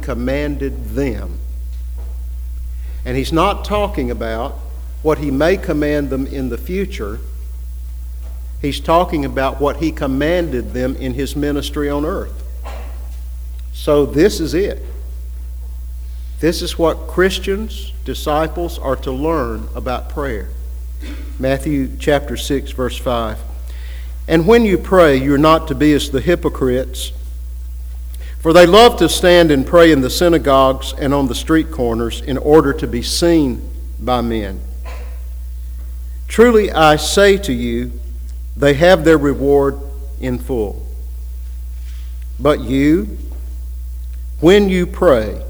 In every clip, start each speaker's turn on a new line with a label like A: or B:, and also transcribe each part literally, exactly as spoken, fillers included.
A: commanded them. And he's not talking about what he may command them in the future. He's talking about what he commanded them in his ministry on earth. So this is it. This is what Christians, disciples, are to learn about prayer. Matthew chapter six, verse five. And when you pray, you're not to be as the hypocrites, for they love to stand and pray in the synagogues and on the street corners in order to be seen by men. Truly I say to you, they have their reward in full. But you, when you pray,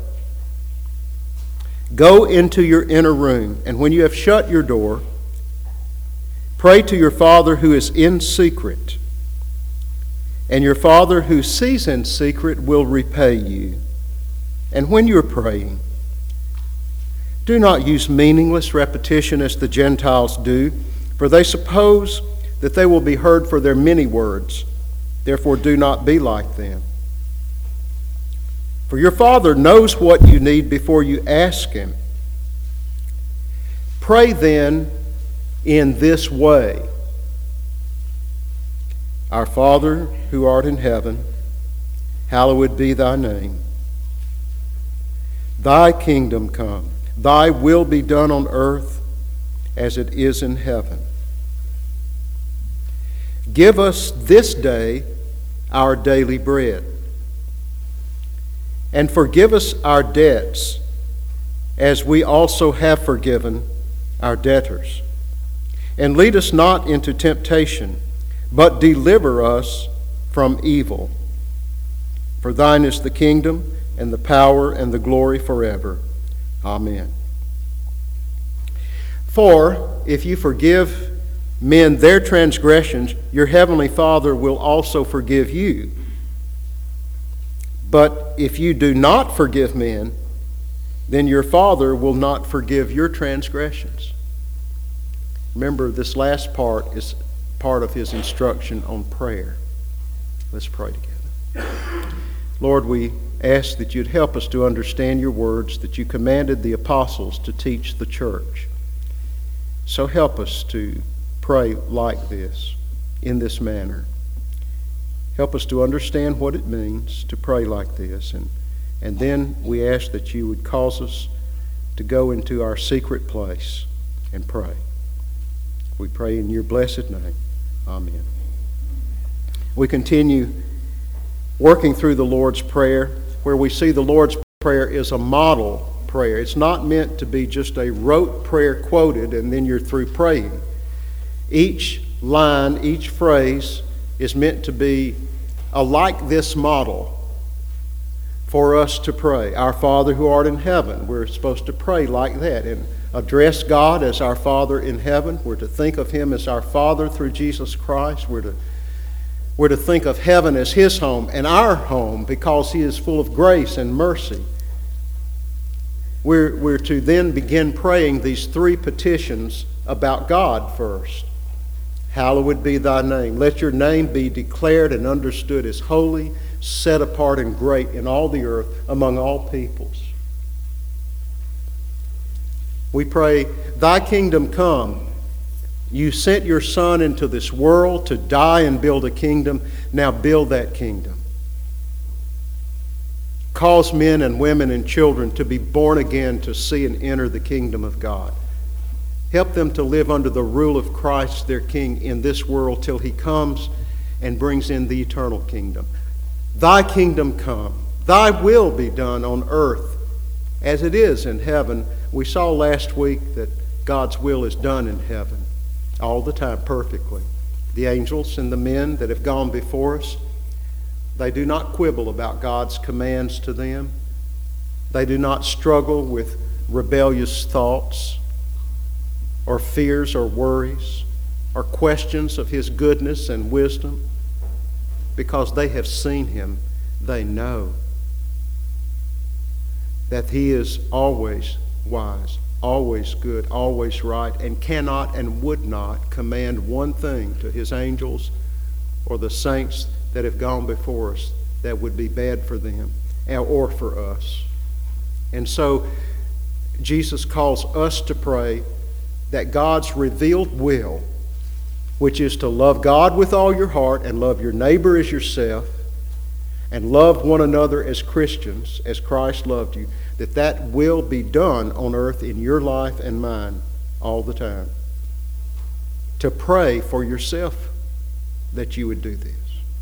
A: go into your inner room, and when you have shut your door, pray to your Father who is in secret, and your Father who sees in secret will repay you. And when you're praying, do not use meaningless repetition as the Gentiles do, for they suppose that they will be heard for their many words. Therefore do not be like them. For your Father knows what you need before you ask Him. Pray then in this way. Our Father, who art in heaven, hallowed be thy name. Thy kingdom come. Thy will be done on earth as it is in heaven. Give us this day our daily bread. And forgive us our debts, as we also have forgiven our debtors. And lead us not into temptation, but deliver us from evil. For thine is the kingdom, and the power, and the glory forever. Amen. For if you forgive men their transgressions, your heavenly Father will also forgive you. But if you do not forgive men, then your Father will not forgive your transgressions. Remember, this last part is part of his instruction on prayer. Let's pray together. Lord, we ask that you'd help us to understand your words that you commanded the apostles to teach the church. So help us to pray like this, in this manner. Help us to understand what it means to pray like this. And, and then we ask that you would cause us to go into our secret place and pray. We pray in your blessed name. Amen. We continue working through the Lord's Prayer, where we see the Lord's Prayer is a model prayer. It's not meant to be just a rote prayer quoted and then you're through praying. Each line, each phrase is meant to be a like this model for us to pray. Our Father who art in heaven, we're supposed to pray like that and address God as our Father in heaven. We're to think of Him as our Father through Jesus Christ. We're to, we're to think of heaven as His home and our home because He is full of grace and mercy. We're, we're to then begin praying these three petitions about God first. Hallowed be thy name. Let your name be declared and understood as holy, set apart and great in all the earth among all peoples. We pray, thy kingdom come. You sent your Son into this world to die and build a kingdom. Now build that kingdom. Cause men and women and children to be born again to see and enter the kingdom of God. Help them to live under the rule of Christ, their King, in this world till He comes and brings in the eternal kingdom. Thy kingdom come. Thy will be done on earth as it is in heaven. We saw last week that God's will is done in heaven all the time perfectly. The angels and the men that have gone before us, they do not quibble about God's commands to them. They do not struggle with rebellious thoughts or fears or worries or questions of His goodness and wisdom, because they have seen Him. They know that He is always wise, always good, always right, and cannot and would not command one thing to His angels or the saints that have gone before us that would be bad for them. or for us. And so Jesus calls us to pray that God's revealed will, which is to love God with all your heart and love your neighbor as yourself and love one another as Christians, as Christ loved you, that that will be done on earth in your life and mine all the time. To pray for yourself that you would do this.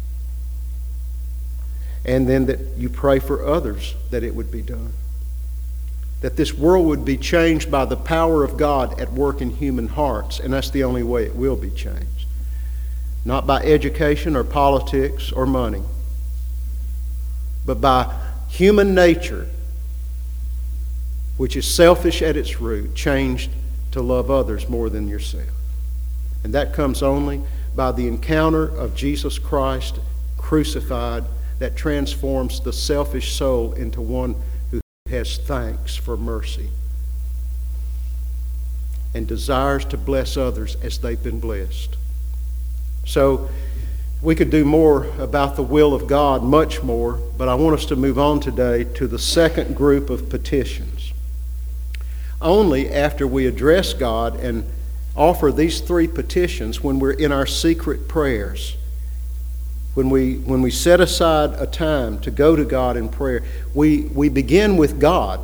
A: And then that you pray for others that it would be done. That this world would be changed by the power of God at work in human hearts, and that's the only way it will be changed. Not by education or politics or money, but by human nature, which is selfish at its root, changed to love others more than yourself. And that comes only by the encounter of Jesus Christ crucified that transforms the selfish soul into one who has thanks for mercy and desires to bless others as they've been blessed. So we could do more about the will of God, much more, but I want us to move on today to the second group of petitions. Only after we address God and offer these three petitions when we're in our secret prayers, when we when we set aside a time to go to God in prayer, we, we begin with God.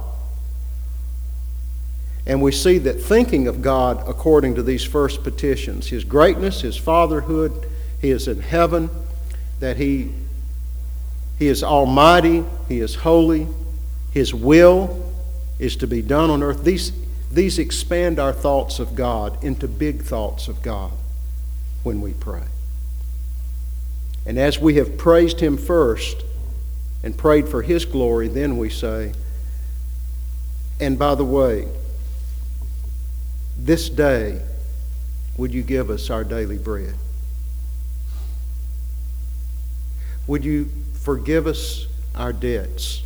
A: And we see that thinking of God according to these first petitions, His greatness, His fatherhood, He is in heaven, that He, he is almighty, He is holy, His will is to be done on earth. These, these expand our thoughts of God into big thoughts of God when we pray. And as we have praised Him first and prayed for His glory, then we say, and by the way, this day would you give us our daily bread? Would you forgive us our debts,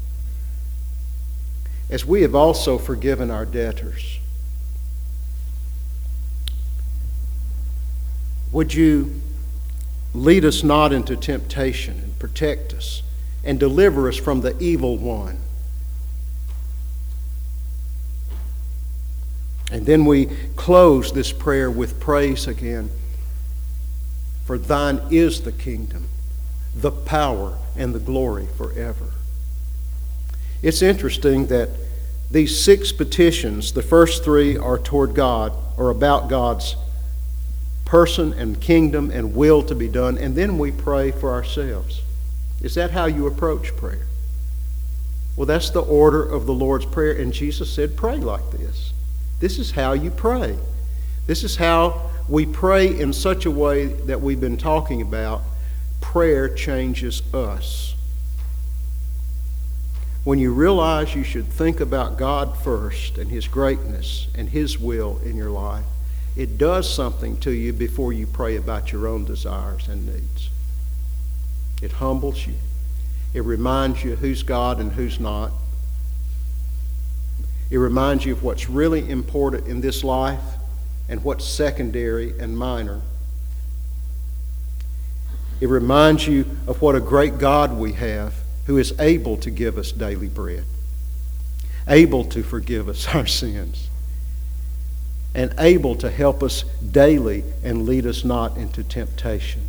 A: as we have also forgiven our debtors? Would you lead us not into temptation and protect us and deliver us from the evil one? And then we close this prayer with praise again. For thine is the kingdom, the power, and the glory forever. It's interesting that these six petitions, the first three are toward God, or about God's person and kingdom and will to be done, and then we pray for ourselves. Is that how you approach prayer? Well, that's the order of the Lord's Prayer, and Jesus said, pray like this. This is how you pray. This is how we pray in such a way that we've been talking about. Prayer changes us. When you realize you should think about God first and His greatness and His will in your life, it does something to you before you pray about your own desires and needs. It humbles you. It reminds you who's God and who's not. It reminds you of what's really important in this life and what's secondary and minor. It reminds you of what a great God we have, who is able to give us daily bread, able to forgive us our sins, and able to help us daily and lead us not into temptation.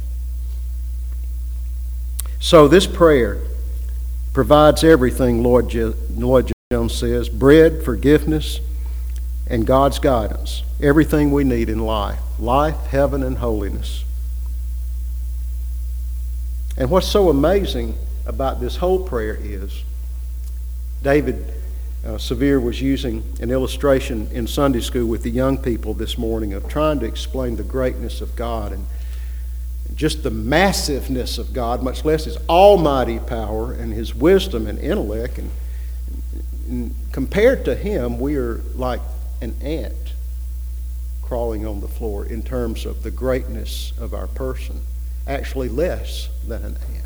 A: So this prayer provides everything, Lord, Je- Lord Jones says, bread, forgiveness, and God's guidance. Everything we need in life. Life, heaven, and holiness. And what's so amazing about this whole prayer is, David uh, Sevier was using an illustration in Sunday school with the young people this morning of trying to explain the greatness of God and just the massiveness of God, much less His almighty power and His wisdom and intellect. And, and compared to Him, we are like an ant crawling on the floor in terms of the greatness of our person. Actually less than an ant.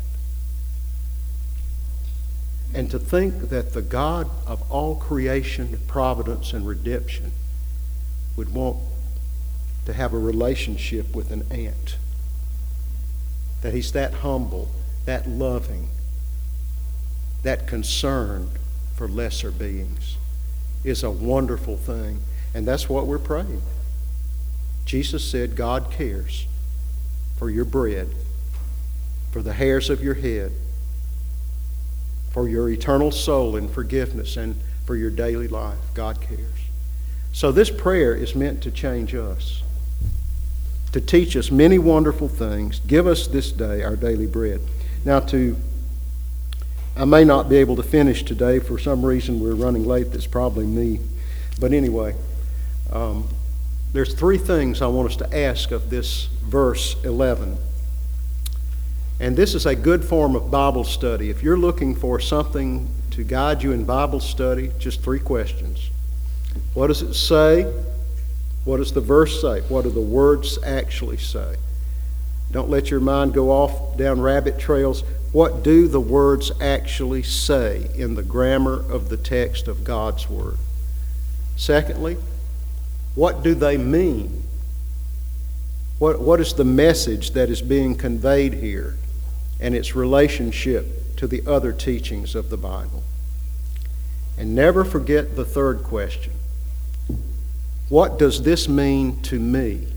A: And to think that the God of all creation, providence, and redemption would want to have a relationship with an ant. That He's that humble, that loving, that concern for lesser beings is a wonderful thing. And that's what we're praying. Jesus said God cares for your bread, for the hairs of your head, for your eternal soul in forgiveness, and for your daily life. God cares. So this prayer is meant to change us, to teach us many wonderful things. Give us this day our daily bread. Now, to I may not be able to finish today. For some reason, we're running late. That's probably me. But anyway, um, there's three things I want us to ask of this verse eleven. And this is a good form of Bible study. If you're looking for something to guide you in Bible study, just three questions. What does it say? What does the verse say? What do the words actually say? Don't let your mind go off down rabbit trails. What do the words actually say in the grammar of the text of God's Word? Secondly, what do they mean? What, what is the message that is being conveyed here and its relationship to the other teachings of the Bible? And never forget the third question. What does this mean to me?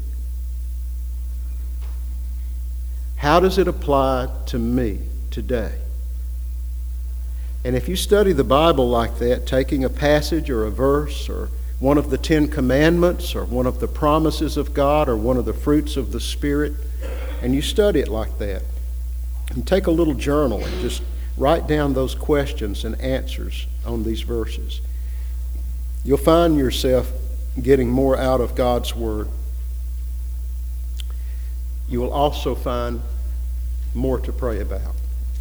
A: How does it apply to me today? And if you study the Bible like that, taking a passage or a verse or one of the Ten Commandments or one of the promises of God or one of the fruits of the Spirit, and you study it like that, and take a little journal and just write down those questions and answers on these verses, you'll find yourself getting more out of God's Word. You will also find more to pray about.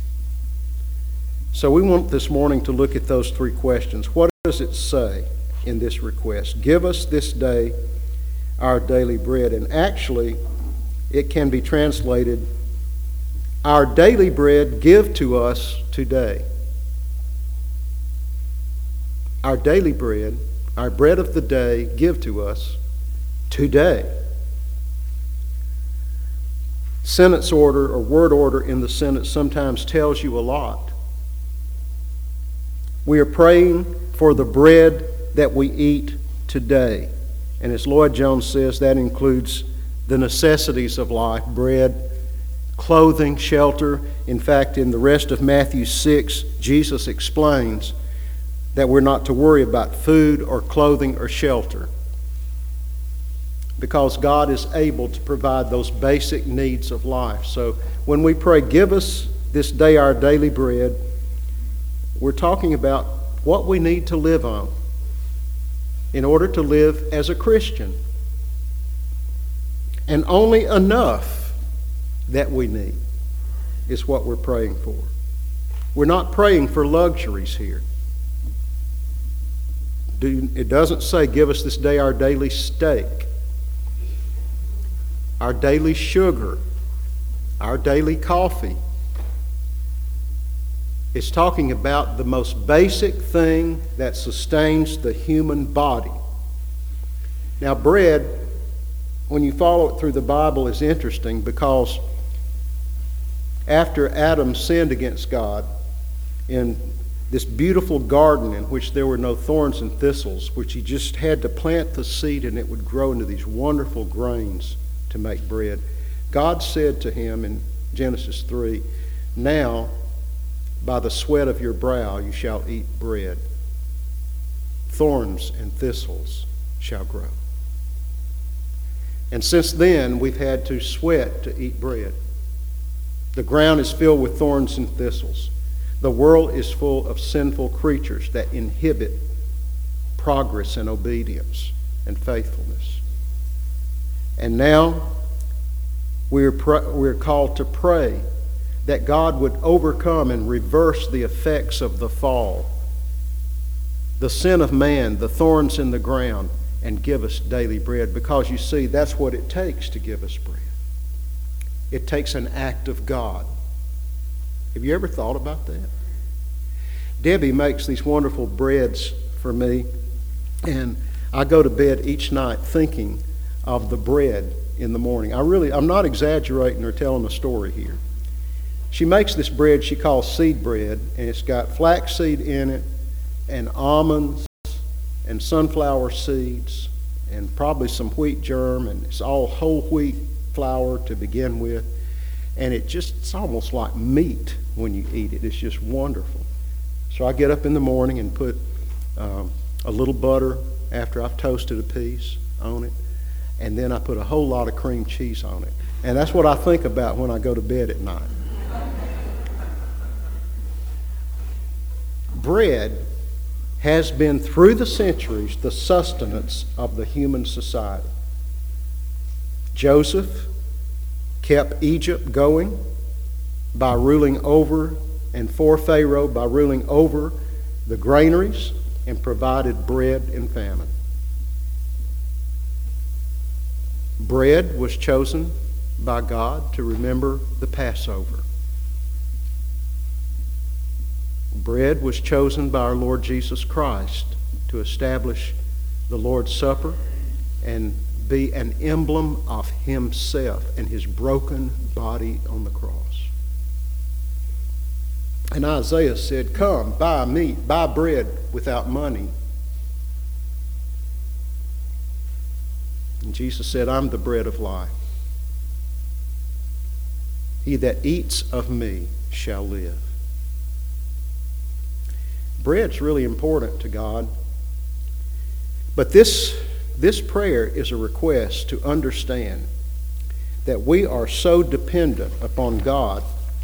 A: So we want this morning to look at those three questions. What does it say in this request? Give us this day our daily bread. And actually, it can be translated, our daily bread give to us today. Our daily bread, our bread of the day, give to us today. Sentence order or word order in the sentence sometimes tells you a lot. We are praying for the bread that we eat today. And as Lloyd Jones says, that includes the necessities of life: bread, clothing, shelter. In fact, in the rest of Matthew six, Jesus explains that we're not to worry about food or clothing or shelter, because God is able to provide those basic needs of life. So when we pray, give us this day our daily bread, we're talking about what we need to live on in order to live as a Christian. And only enough that we need is what we're praying for. We're not praying for luxuries here. It doesn't say, give us this day our daily steak, our daily sugar, our daily coffee. It's talking about the most basic thing that sustains the human body. Now, bread, when you follow it through the Bible, is interesting, because after Adam sinned against God in this beautiful garden in which there were no thorns and thistles, which he just had to plant the seed and it would grow into these wonderful grains to make bread, God said to him in Genesis three, now by the sweat of your brow you shall eat bread. Thorns and thistles shall grow. And since then, we've had to sweat to eat bread. The ground is filled with thorns and thistles. The world is full of sinful creatures that inhibit progress and obedience and faithfulness. And now we're, pr- we're called to pray that God would overcome and reverse the effects of the fall, the sin of man, the thorns in the ground, and give us daily bread. Because you see, that's what it takes to give us bread. It takes an act of God. Have you ever thought about that? Debbie makes these wonderful breads for me, and I go to bed each night thinking of the bread in the morning. I really, I'm not exaggerating or telling a story here. She makes this bread she calls seed bread, and it's got flaxseed in it, and almonds, and sunflower seeds, and probably some wheat germ, and it's all whole wheat flour to begin with. And it just, it's almost like meat when you eat it. It's just wonderful. So I get up in the morning and put um, a little butter after I've toasted a piece on it, and then I put a whole lot of cream cheese on it. And that's what I think about when I go to bed at night. Bread has been through the centuries the sustenance of the human society. Joseph kept Egypt going by ruling over, and for Pharaoh by ruling over the granaries and provided bread in famine. Bread was chosen by God to remember the Passover. Bread was chosen by our Lord Jesus Christ to establish the Lord's Supper and be an emblem of himself and his broken body on the cross. And Isaiah said, "Come, buy meat, buy bread without money." And Jesus said, "I'm the bread of life. He that eats of me shall live." Bread's really important to God. But this, this prayer is a request to understand that we are so dependent upon God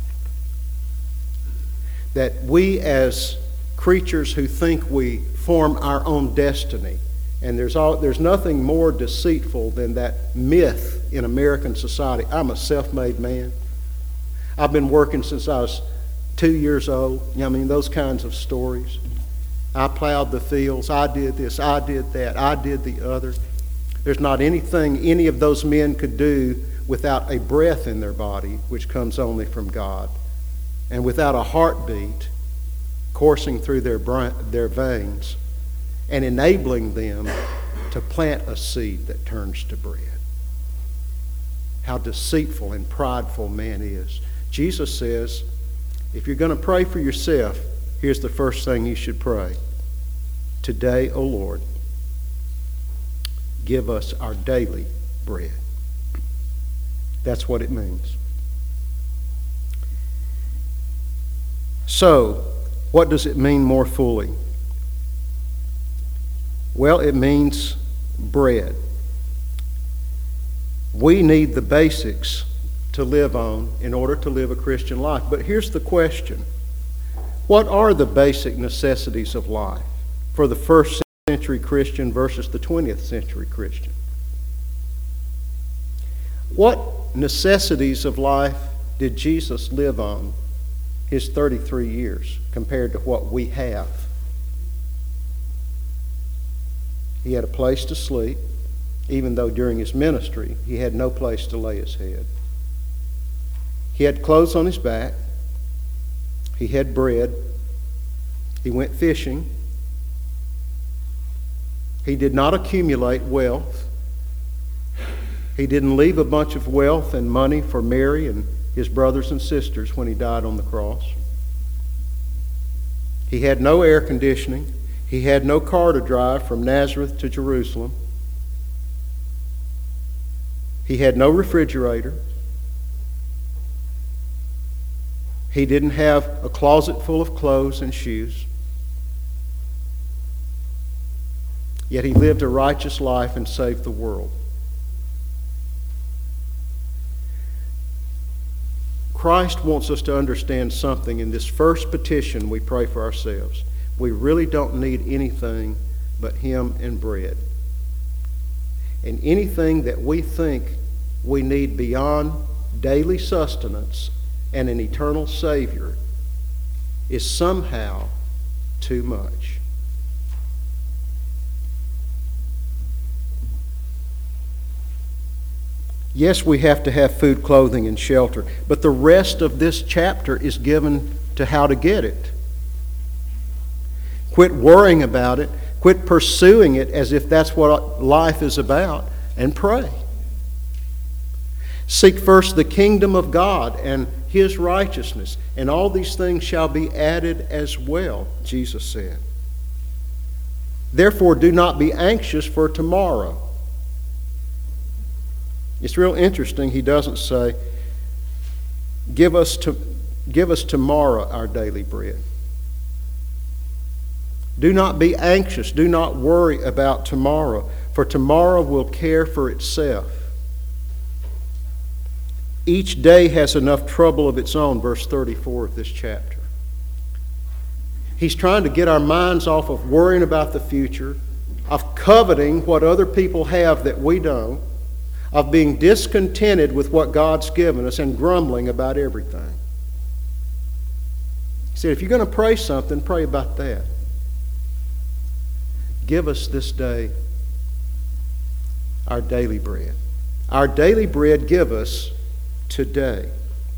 A: that we as creatures who think we form our own destiny, and there's, all, there's nothing more deceitful than that myth in American society. I'm a self-made man. I've been working since I was two years old. I mean, those kinds of stories. I plowed the fields. I did this. I did that. I did the other. There's not anything any of those men could do without a breath in their body, which comes only from God, and without a heartbeat coursing through their brain, their veins, and enabling them to plant a seed that turns to bread. How deceitful and prideful man is. Jesus says, if you're going to pray for yourself, here's the first thing you should pray. Today, O Lord, give us our daily bread. That's what it means. So, what does it mean more fully? Well, it means bread. We need the basics to live on in order to live a Christian life. But here's the question. What are the basic necessities of life for the first century Christian versus the twentieth century Christian? What necessities of life did Jesus live on his thirty-three years compared to what we have? He had a place to sleep, even though during his ministry he had no place to lay his head. He had clothes on his back. He had bread. He went fishing. He did not accumulate wealth. He didn't leave a bunch of wealth and money for Mary and his brothers and sisters when he died on the cross. He had no air conditioning. He had no car to drive from Nazareth to Jerusalem. He had no refrigerator. He didn't have a closet full of clothes and shoes. Yet he lived a righteous life and saved the world. Christ wants us to understand something in this first petition we pray for ourselves. We really don't need anything but him and bread. And anything that we think we need beyond daily sustenance and an eternal Savior is somehow too much. Yes, we have to have food, clothing, and shelter, but the rest of this chapter is given to how to get it. Quit worrying about it. Quit pursuing it as if that's what life is about, and pray. Seek first the kingdom of God and His righteousness, and all these things shall be added as well, Jesus said. Therefore, do not be anxious for tomorrow. It's real interesting. He doesn't say, give us, to, give us tomorrow our daily bread. Do not be anxious. Do not worry about tomorrow, for tomorrow will care for itself. Each day has enough trouble of its own, verse thirty-four of this chapter. He's trying to get our minds off of worrying about the future, of coveting what other people have that we don't, of being discontented with what God's given us and grumbling about everything. He said, if you're going to pray something, pray about that. Give us this day our daily bread. Our daily bread give us today.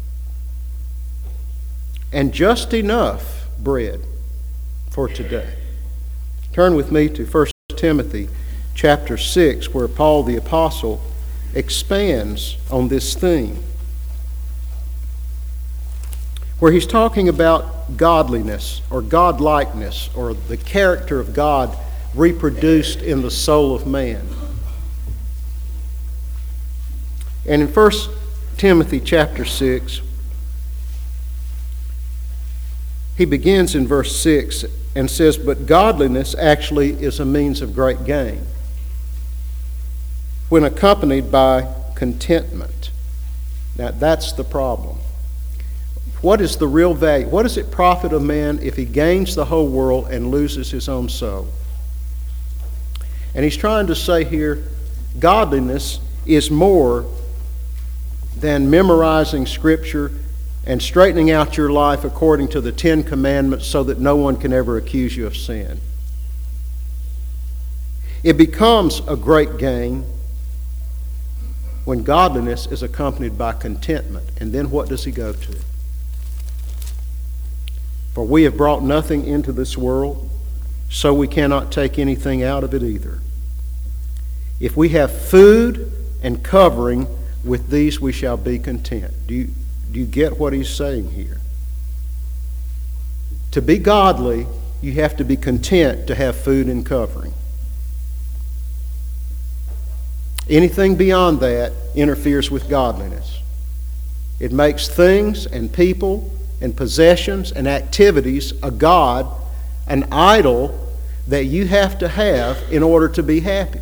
A: And just enough bread for today. Turn with me to First Timothy chapter six, where Paul the Apostle expands on this theme, where he's talking about godliness or godlikeness or the character of God reproduced in the soul of man. And in First Timothy chapter six, he begins in verse six and says, but godliness actually is a means of great gain when accompanied by contentment. Now that's the problem. What is the real value? What does it profit a man if he gains the whole world and loses his own soul? And he's trying to say here, godliness is more than memorizing Scripture and straightening out your life according to the Ten Commandments so that no one can ever accuse you of sin. It becomes a great gain when godliness is accompanied by contentment. And then what does he go to? For we have brought nothing into this world, so we cannot take anything out of it either. If we have food and covering, with these we shall be content. Do you, do you get what he's saying here? To be godly, you have to be content to have food and covering. Anything beyond that interferes with godliness. It makes things and people and possessions and activities a god, an idol that you have to have in order to be happy.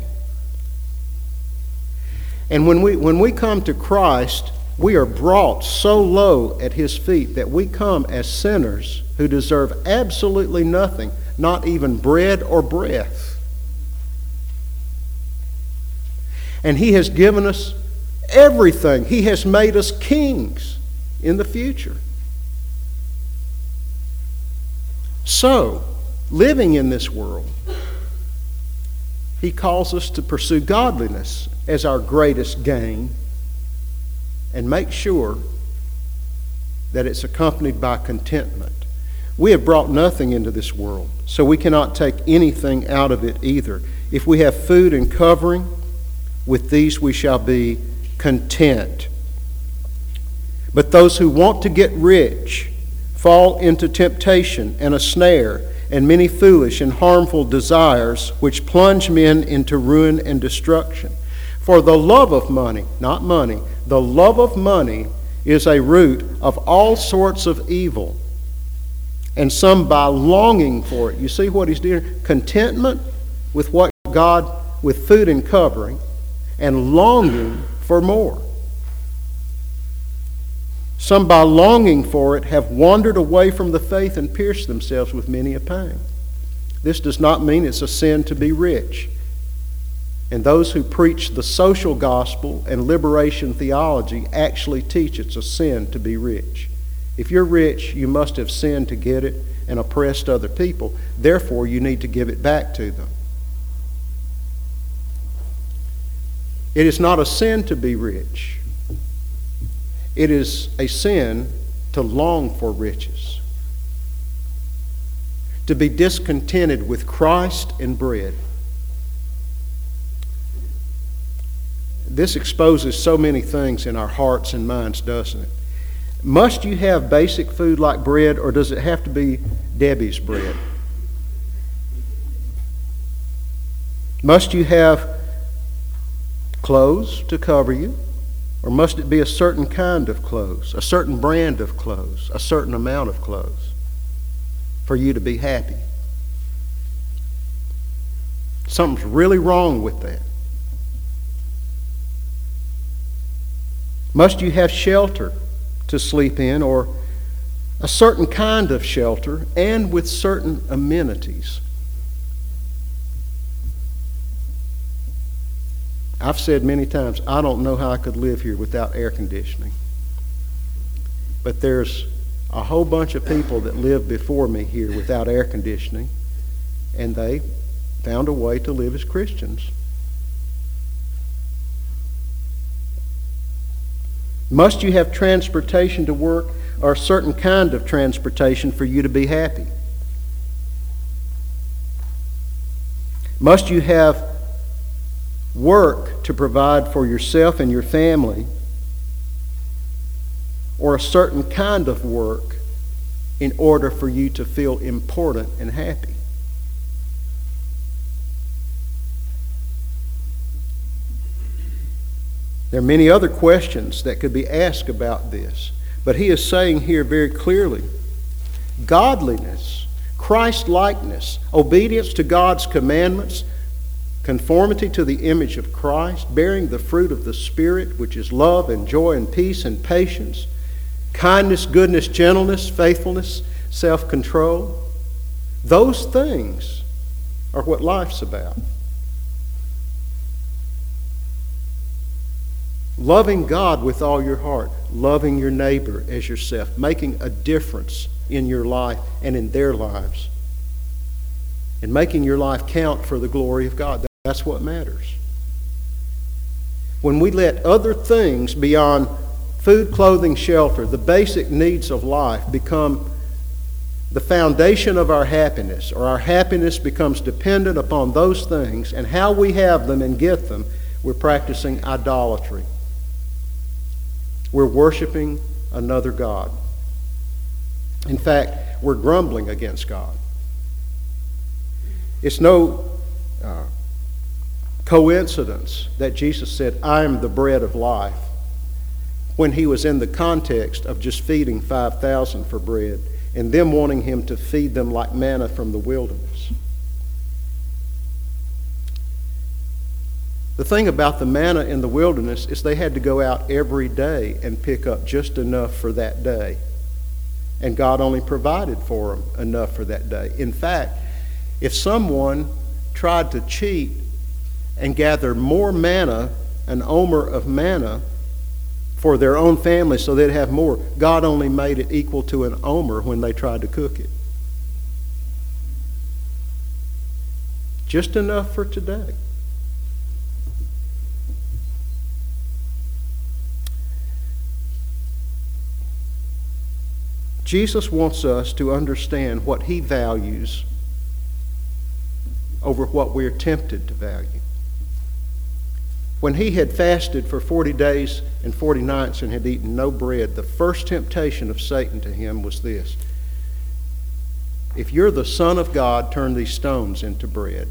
A: And when we when we come to Christ, we are brought so low at His feet that we come as sinners who deserve absolutely nothing, not even bread or breath. And He has given us everything. He has made us kings in the future. So, living in this world, He calls us to pursue godliness as our greatest gain and make sure that it's accompanied by contentment. We have brought nothing into this world, so we cannot take anything out of it either. If we have food and covering, with these we shall be content. But those who want to get rich fall into temptation and a snare, and many foolish and harmful desires which plunge men into ruin and destruction. For the love of money, not money, the love of money is a root of all sorts of evil. And some by longing for it. You see what he's doing? Contentment with what God, with food and covering, and longing for more. Some by longing for it have wandered away from the faith and pierced themselves with many a pang. This does not mean it's a sin to be rich. And those who preach the social gospel and liberation theology actually teach it's a sin to be rich. If you're rich, you must have sinned to get it and oppressed other people. Therefore, you need to give it back to them. It is not a sin to be rich. It is a sin to long for riches, to be discontented with Christ and bread. this exposes so many things in our hearts and minds, doesn't it? Must you have basic food like bread, or does it have to be Debbie's bread? Must you have clothes to cover you, or must it be a certain kind of clothes, a certain brand of clothes, a certain amount of clothes for you to be happy? Something's really wrong with that. Must you have shelter to sleep in, or a certain kind of shelter and with certain amenities? I've said many times, I don't know how I could live here without air conditioning. But there's a whole bunch of people that lived before me here without air conditioning, and they found a way to live as Christians. Must you have transportation to work, or a certain kind of transportation for you to be happy? Must you have work to provide for yourself and your family, or a certain kind of work in order for you to feel important and happy? There are many other questions that could be asked about this, but he is saying here very clearly, godliness, Christ-likeness, obedience to God's commandments, conformity to the image of Christ, bearing the fruit of the Spirit, which is love and joy and peace and patience, kindness, goodness, gentleness, faithfulness, self-control. Those things are what life's about. Loving God with all your heart, loving your neighbor as yourself, making a difference in your life and in their lives, and making your life count for the glory of God. That's what matters. When we let other things beyond food, clothing, shelter, the basic needs of life, become the foundation of our happiness, or our happiness becomes dependent upon those things and how we have them and get them, we're practicing idolatry. We're worshiping another God. In fact, we're grumbling against God. It's no uh, coincidence that Jesus said, I am the bread of life, when he was in the context of just feeding five thousand for bread and them wanting him to feed them like manna from the wilderness. The thing about the manna in the wilderness is they had to go out every day and pick up just enough for that day. And God only provided for them enough for that day. In fact, if someone tried to cheat and gather more manna, an omer of manna, for their own family so they'd have more, God only made it equal to an omer when they tried to cook it. Just enough for today. Jesus wants us to understand what he values over what we're tempted to value. When he had fasted for forty days and forty nights and had eaten no bread, the first temptation of Satan to him was this: if you're the Son of God, turn these stones into bread.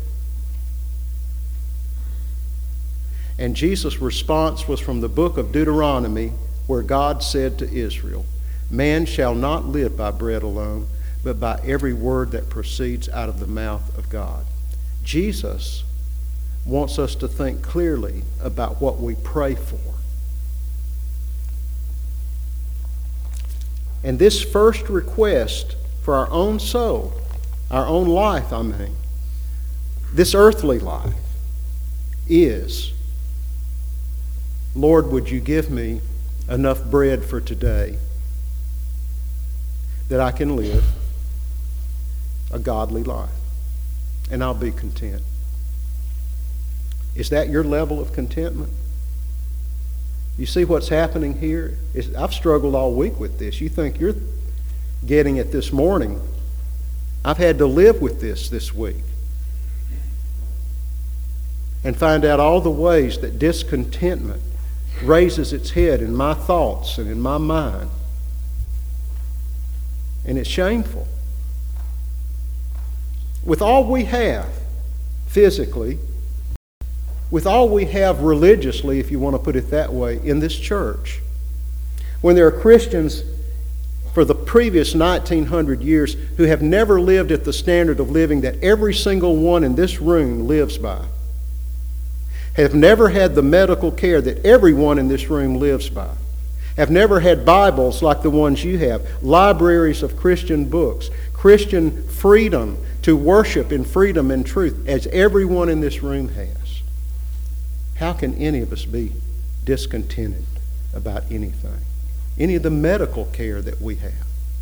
A: And Jesus' response was from the book of Deuteronomy, where God said to Israel, man shall not live by bread alone, but by every word that proceeds out of the mouth of God. Jesus wants us to think clearly about what we pray for. And this first request for our own soul, our own life, I mean, this earthly life, is, Lord, would you give me enough bread for today that I can live a godly life, and I'll be content. Is that your level of contentment? You see what's happening here? Is, I've struggled all week with this. You think you're getting it this morning. I've had to live with this this week. and find out all the ways that discontentment raises its head in my thoughts and in my mind. And it's shameful. With all we have physically, with all we have religiously, if you want to put it that way, in this church, when there are Christians for the previous nineteen hundred years who have never lived at the standard of living that every single one in this room lives by, have never had the medical care that everyone in this room lives by, have never had Bibles like the ones you have, libraries of Christian books, Christian freedom to worship in freedom and truth as everyone in this room has. How can any of us be discontented about anything? Any of the medical care that we have?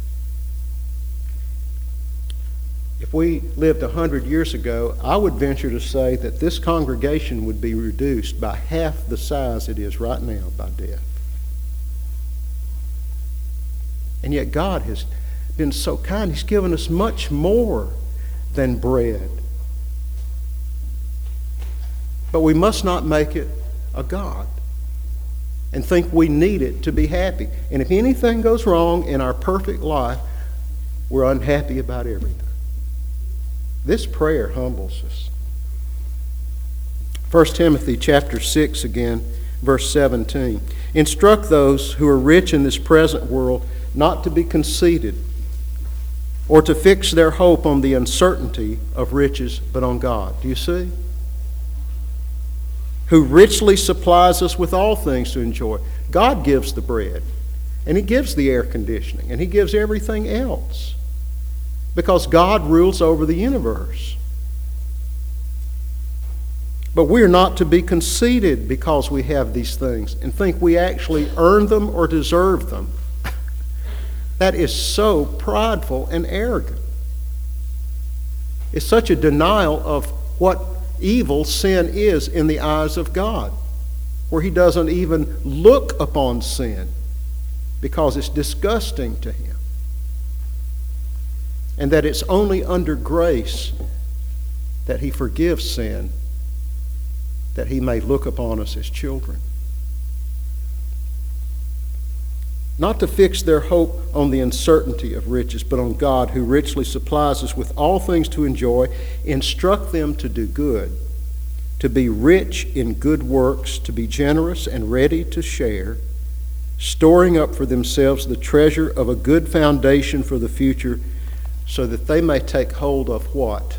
A: If we lived a hundred years ago, I would venture to say that this congregation would be reduced by half the size it is right now by death. And yet God has been so kind. He's given us much more than bread. But we must not make it a God and think we need it to be happy. And if anything goes wrong in our perfect life, we're unhappy about everything. This prayer humbles us. First Timothy chapter six again, verse seventeen. Instruct those who are rich in this present world not to be conceited or to fix their hope on the uncertainty of riches, but on God. Do you see? Who richly supplies us with all things to enjoy. God gives the bread, and He gives the air conditioning, and He gives everything else, because God rules over the universe. But we're not to be conceited because we have these things and think we actually earn them or deserve them. That is so prideful and arrogant. It's such a denial of what evil sin is in the eyes of God, where He doesn't even look upon sin because it's disgusting to Him. And that it's only under grace that He forgives sin, that He may look upon us as children. Not to fix their hope on the uncertainty of riches, but on God, who richly supplies us with all things to enjoy. Instruct them to do good, to be rich in good works, to be generous and ready to share, storing up for themselves the treasure of a good foundation for the future, so that they may take hold of what?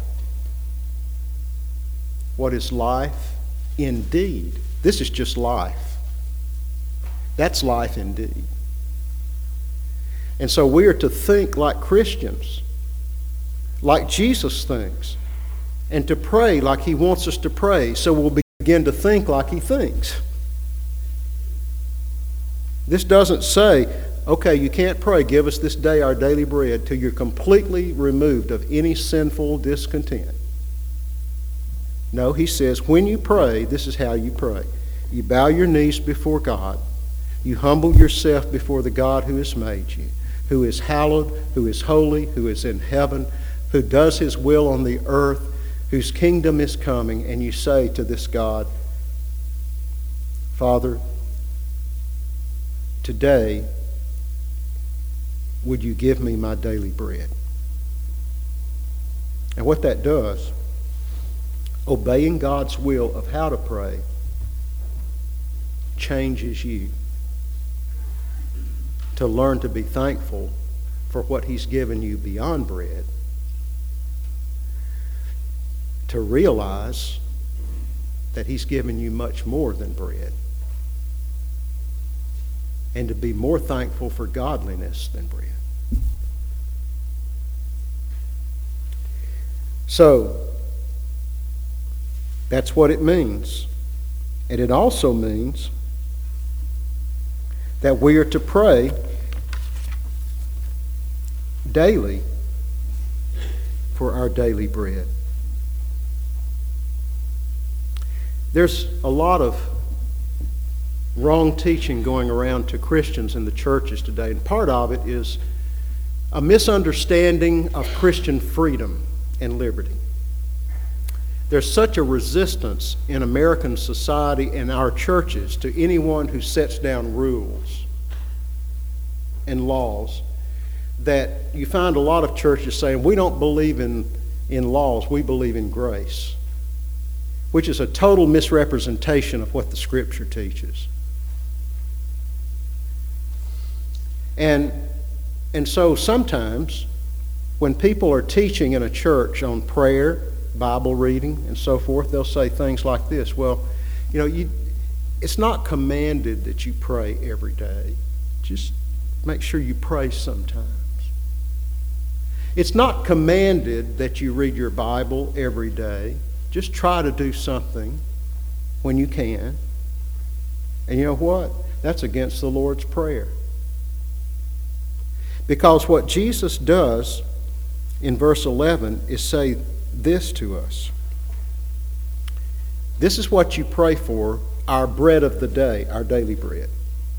A: What is life indeed? This is just life. That's life indeed. And so we are to think like Christians, like Jesus thinks, and to pray like He wants us to pray, so we'll begin to think like He thinks. This doesn't say, okay, you can't pray, give us this day our daily bread, till you're completely removed of any sinful discontent. No, He says, when you pray, this is how you pray. You bow your knees before God. You humble yourself before the God who has made you, who is hallowed, who is holy, who is in heaven, who does His will on the earth, whose kingdom is coming, and you say to this God, Father, today, would you give me my daily bread? And what that does, obeying God's will of how to pray, changes you to learn to be thankful for what He's given you beyond bread, to realize that He's given you much more than bread, and to be more thankful for godliness than bread. So, that's what it means. And it also means that we are to pray daily for our daily bread. There's a lot of wrong teaching going around to Christians in the churches today, and part of it is a misunderstanding of Christian freedom and liberty. There's such a resistance in American society and our churches to anyone who sets down rules and laws that you find a lot of churches saying, we don't believe in, in laws, we believe in grace, which is a total misrepresentation of what the Scripture teaches. And, and so sometimes when people are teaching in a church on prayer, Bible reading, and so forth, they'll say things like this. Well, you know, you, it's not commanded that you pray every day. Just make sure you pray sometimes. It's not commanded that you read your Bible every day. Just try to do something when you can. And you know what? That's against the Lord's Prayer. Because what Jesus does in verse eleven is say this to us. This is what you pray for, our bread of the day, our daily bread.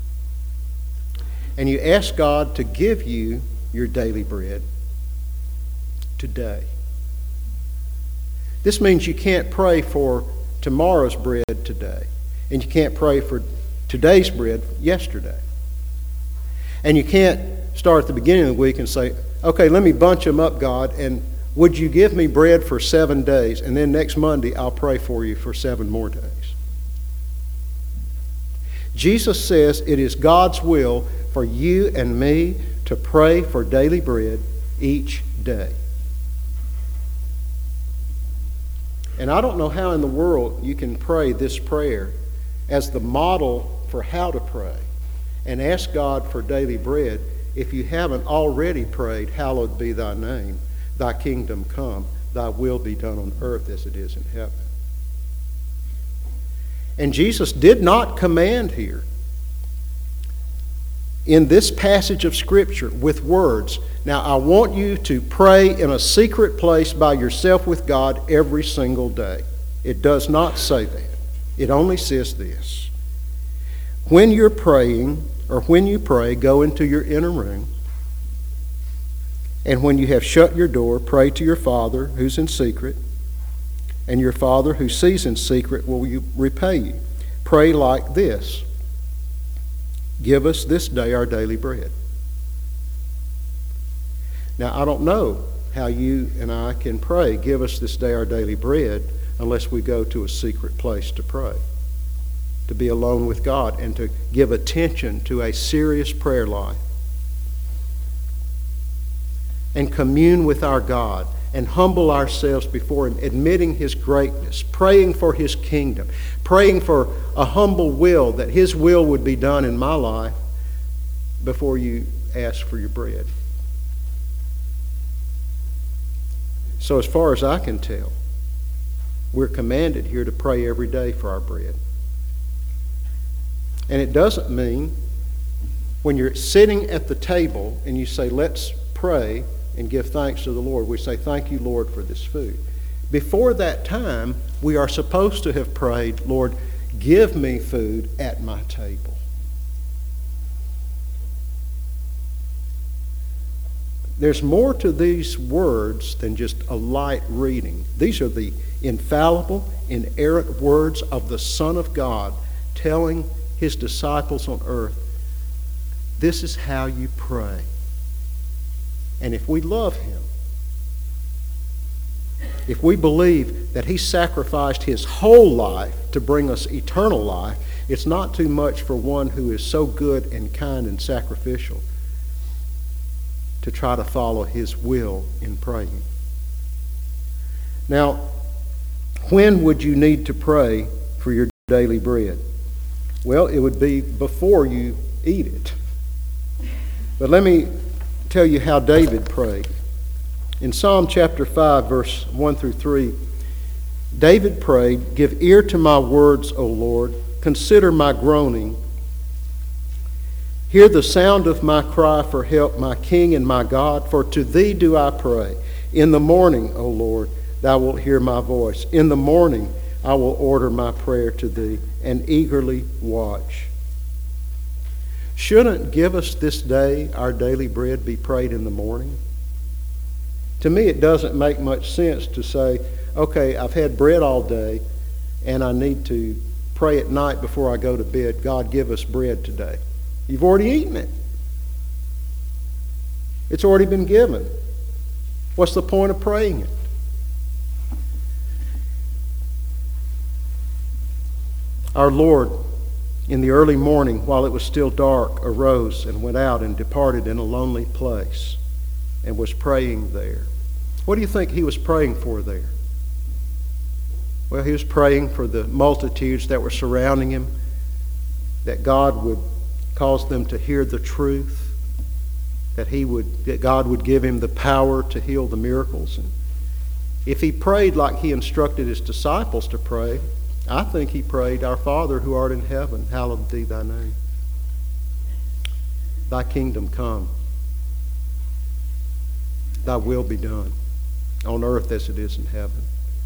A: And you ask God to give you your daily bread today. This means you can't pray for tomorrow's bread today, and you can't pray for today's bread yesterday. And you can't start at the beginning of the week and say, okay, let me bunch them up, God, and would you give me bread for seven days, and then next Monday I'll pray for you for seven more days. Jesus says it is God's will for you and me to pray for daily bread each day. And I don't know how in the world you can pray this prayer as the model for how to pray and ask God for daily bread if you haven't already prayed, hallowed be thy name, thy kingdom come, thy will be done on earth as it is in heaven. And Jesus did not command here in this passage of Scripture with words, now I want you to pray in a secret place by yourself with God every single day. It does not say that. It only says this. When you're praying, or when you pray, go into your inner room, and when you have shut your door, pray to your Father who's in secret, and your Father who sees in secret will repay you. Pray like this. Give us this day our daily bread. Now, I don't know how you and I can pray, give us this day our daily bread, unless we go to a secret place to pray, to be alone with God, and to give attention to a serious prayer life, and commune with our God, and humble ourselves before Him, admitting His greatness, praying for His kingdom, praying for a humble will, that His will would be done in my life before you ask for your bread. So as far as I can tell, we're commanded here to pray every day for our bread. And it doesn't mean when you're sitting at the table and you say, let's pray and give thanks to the Lord, we say, thank you, Lord, for this food. Before that time, we are supposed to have prayed, Lord, give me food at my table. There's more to these words than just a light reading. These are the infallible, inerrant words of the Son of God telling His disciples on earth, this is how you pray. And if we love Him, if we believe that He sacrificed His whole life to bring us eternal life, it's not too much for one who is so good and kind and sacrificial to try to follow His will in praying. Now, when would you need to pray for your daily bread? Well, it would be before you eat it. But let me tell you how David prayed. In Psalm chapter five, verse one through three, David prayed, give ear to my words, O Lord, consider my groaning. Hear the sound of my cry for help, my King and my God, for to Thee do I pray. In the morning, O Lord, Thou wilt hear my voice. In the morning I will order my prayer to Thee and eagerly watch. Shouldn't give us this day our daily bread be prayed in the morning? To me, it doesn't make much sense to say, okay, I've had bread all day, and I need to pray at night before I go to bed, God, give us bread today. You've already eaten it. It's already been given. What's the point of praying it? Our Lord, in the early morning, while it was still dark, arose and went out and departed in a lonely place and was praying there. What do you think he was praying for there? Well, he was praying for the multitudes that were surrounding him, that God would cause them to hear the truth, that he would, that God would give him the power to heal the miracles. And if he prayed like he instructed his disciples to pray, I think he prayed, Our Father who art in heaven, hallowed be thy name. Thy kingdom come. Thy will be done on earth as it is in heaven.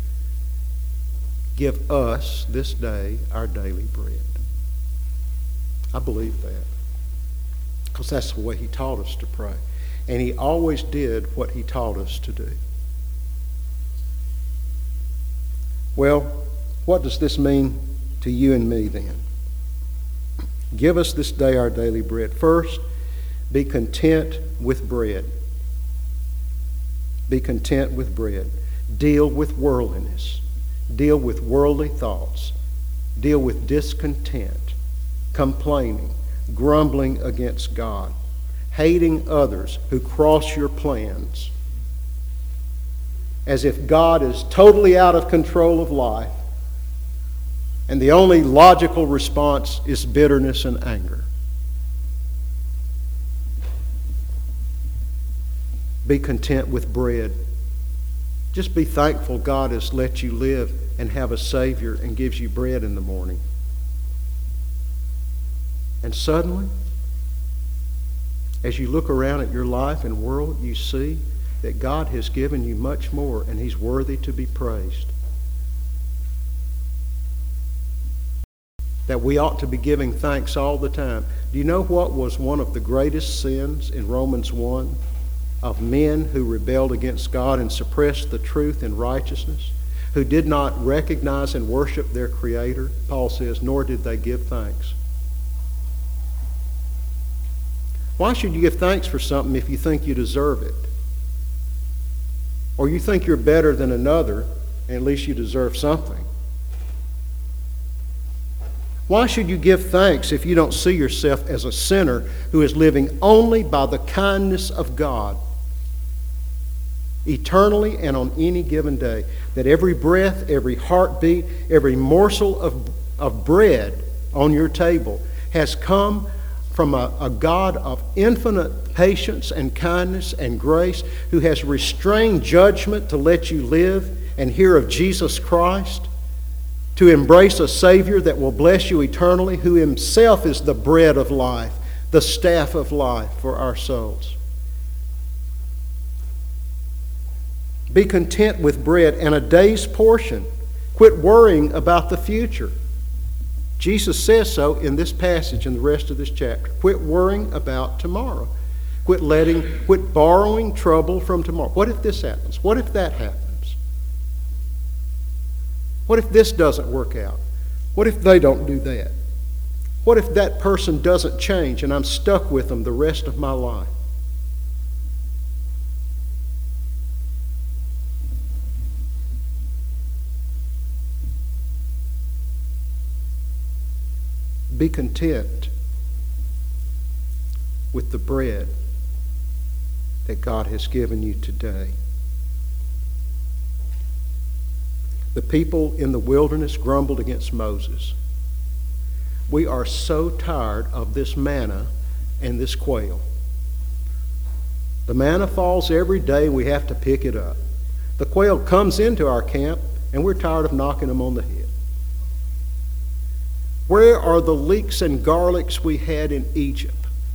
A: Give us this day our daily bread. I believe that, because that's the way he taught us to pray. And he always did what he taught us to do. Well, what does this mean to you and me then? Give us this day our daily bread. First, be content with bread. Be content with bread. Deal with worldliness. Deal with worldly thoughts. Deal with discontent, complaining, grumbling against God, hating others who cross your plans, as if God is totally out of control of life, and the only logical response is bitterness and anger. Be content with bread. Just be thankful God has let you live and have a Savior and gives you bread in the morning. And suddenly, as you look around at your life and world, you see that God has given you much more, and He's worthy to be praised. That we ought to be giving thanks all the time. Do you know what was one of the greatest sins in Romans one? Of men who rebelled against God and suppressed the truth and righteousness, who did not recognize and worship their Creator. Paul says, nor did they give thanks. Why should you give thanks for something if you think you deserve it? Or you think you're better than another, and at least you deserve something? Why should you give thanks if you don't see yourself as a sinner who is living only by the kindness of God, eternally and on any given day? That every breath, every heartbeat, every morsel of, of bread on your table has come from a, a God of infinite patience and kindness and grace, who has restrained judgment to let you live and hear of Jesus Christ, to embrace a Savior that will bless you eternally, who Himself is the bread of life, the staff of life for our souls. Be content with bread and a day's portion. Quit worrying about the future. Jesus says so in this passage and the rest of this chapter. Quit worrying about tomorrow. Quit letting, quit borrowing trouble from tomorrow. What if this happens? What if that happens? What if this doesn't work out? What if they don't do that? What if that person doesn't change and I'm stuck with them the rest of my life? Be content with the bread that God has given you today. The people in the wilderness grumbled against Moses. We are so tired of this manna and this quail. The manna falls every day, we have to pick it up. The quail comes into our camp, and we're tired of knocking them on the head. Where are the leeks and garlics we had in Egypt?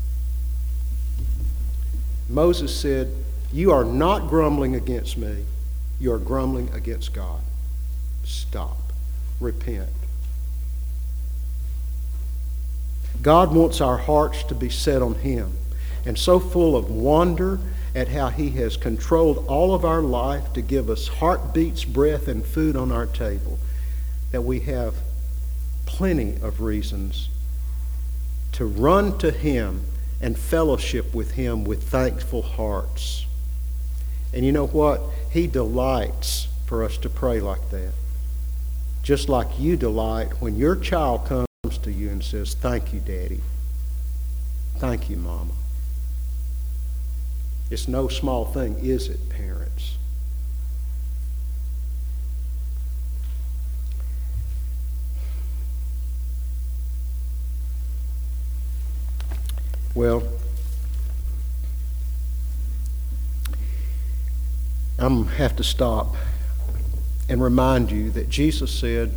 A: Moses said, you are not grumbling against me. You are grumbling against God. Stop. Repent. God wants our hearts to be set on Him. and so full of wonder at how He has controlled all of our life to give us heartbeats, breath, and food on our table, that we have plenty of reasons to run to Him and fellowship with Him with thankful hearts. And you know what? He delights for us to pray like that. Just like you delight when your child comes to you and says, "Thank you, Daddy. Thank you, Mama." It's no small thing, is it, parents? Well, I'm going to have to stop and remind you that Jesus said,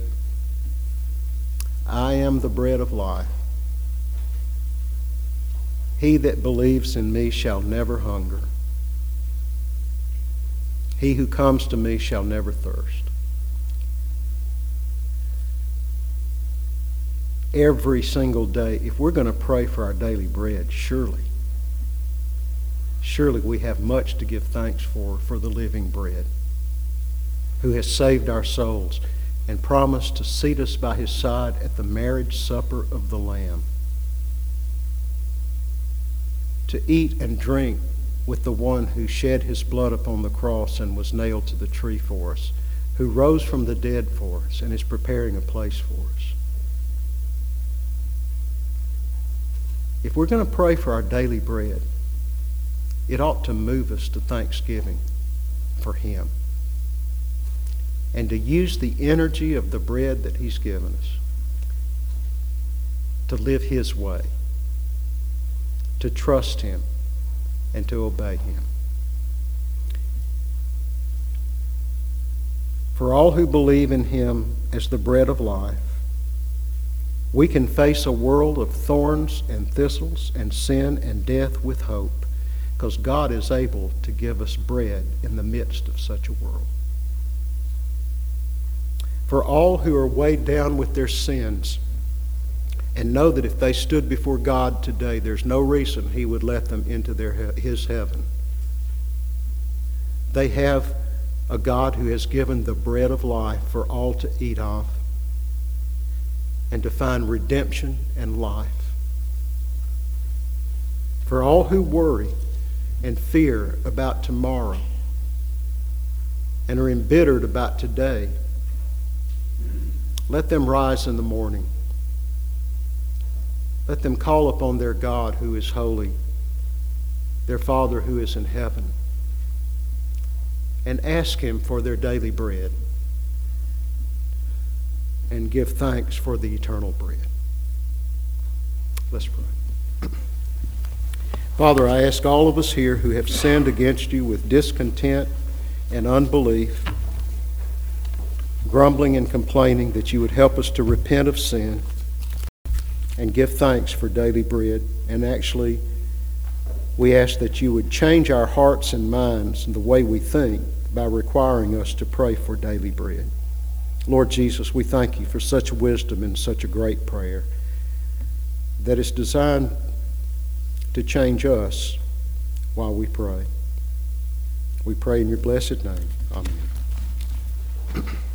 A: "I am the bread of life. He that believes in me shall never hunger. He who comes to me shall never thirst." Every single day, if we're going to pray for our daily bread, surely, surely we have much to give thanks for, for the living bread, who has saved our souls and promised to seat us by His side at the marriage supper of the Lamb, to eat and drink with the one who shed His blood upon the cross and was nailed to the tree for us, who rose from the dead for us and is preparing a place for us. If we're going to pray for our daily bread, it ought to move us to thanksgiving for Him, and to use the energy of the bread that He's given us to live His way, to trust Him, and to obey Him. For all who believe in Him as the bread of life, we can face a world of thorns and thistles and sin and death with hope, because God is able to give us bread in the midst of such a world. For all who are weighed down with their sins and know that if they stood before God today, there's no reason He would let them into their, His heaven, they have a God who has given the bread of life for all to eat of and to find redemption and life. For all who worry and fear about tomorrow and are embittered about today, let them rise in the morning. Let them call upon their God who is holy, their Father who is in heaven, and ask Him for their daily bread, and give thanks for the eternal bread. Let's pray. Father, I ask all of us here who have sinned against You with discontent and unbelief, grumbling and complaining, that You would help us to repent of sin and give thanks for daily bread. And actually, we ask that You would change our hearts and minds and the way we think by requiring us to pray for daily bread. Lord Jesus, we thank You for such wisdom and such a great prayer that is designed to change us while we pray. We pray in Your blessed name. Amen.